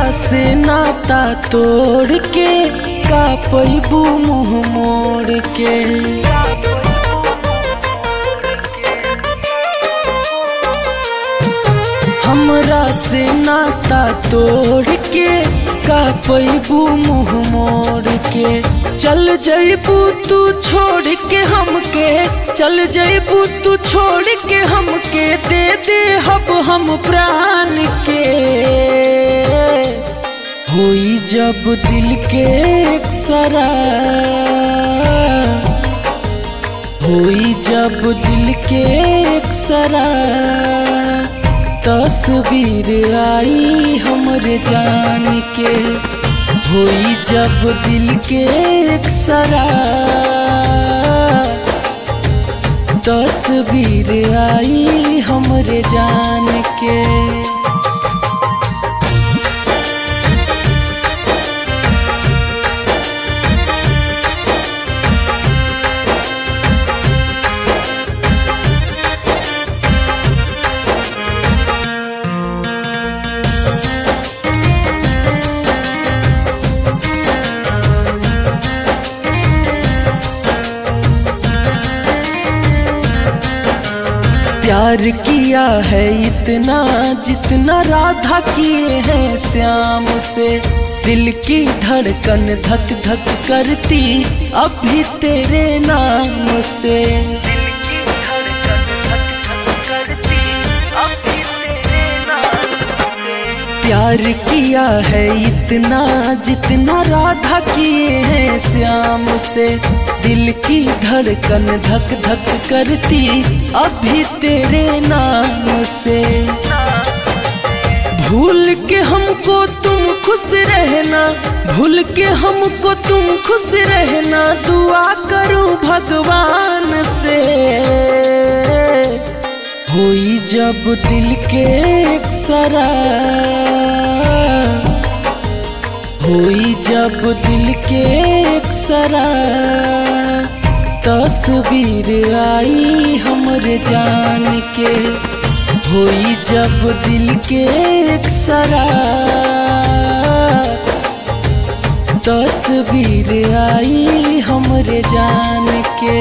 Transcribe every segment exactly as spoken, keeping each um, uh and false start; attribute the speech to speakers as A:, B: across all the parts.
A: से नाता तोड़ के का पैबू मुँह मोड़ के। हमरा से नाता तोड़ के का पैबू मुँह मोड़ के। चल जइबू तू छोड़ के हमके, चल जइबू तू छोड़ के हमके, दे दे हब हम प्राण के। होई जब दिल के अक्सरा, होई जब दिल के अक्सरा, तस्वीर आई हमरे जान के। होई जब दिल के अक्सरा, तस्वीर आई हमरे जान के। प्यार किया है इतना जितना राधा किए हैं श्याम से। दिल की धड़कन धक धक करती अब भी तेरे नाम से। प्यार किया है इतना जितना राधा किए हैं श्याम से। दिल की धड़कन धक धक करती अब भी तेरे नाम से। भूल के हमको तुम खुश रहना, भूल के हमको तुम खुश रहना, दुआ करूं भगवान से। होई जब दिल के अक्सरा, होई जब दिल के अक्सरा, तस्वीर आई हमरे जान के। होई जब दिल के अक्सरा, तस्वीर आई हमरे जान के।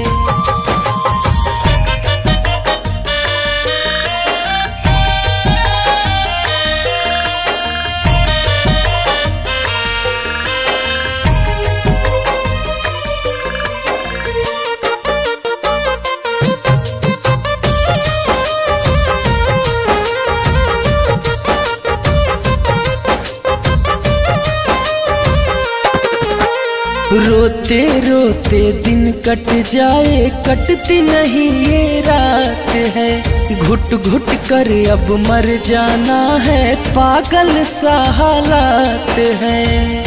A: रोते रोते दिन कट जाए, कटती नहीं ये रात है। घुट घुट कर अब मर जाना है, पागल सा हालात है।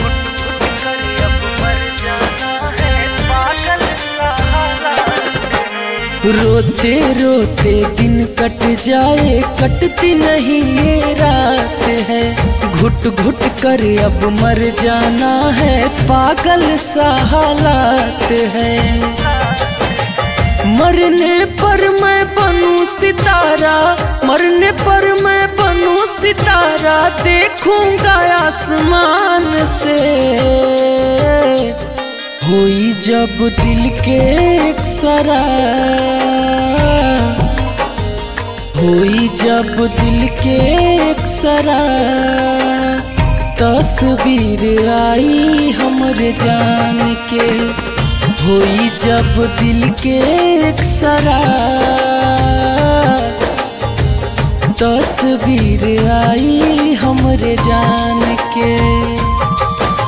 A: रोते रोते दिन कट जाए, कटती नहीं ये रात है। घुट घुट कर अब मर जाना है, पागल सा हालात है। मरने पर मैं बनूं सितारा, मरने पर मैं बनूं सितारा, देखूंगा आसमान से। होई जब दिल के अक्सरा, होई जब दिल के अक्सरा, तस्वीर आई हमरे जान के। होई जब दिल के अक्सरा, तस्वीर आई हमरे जान के।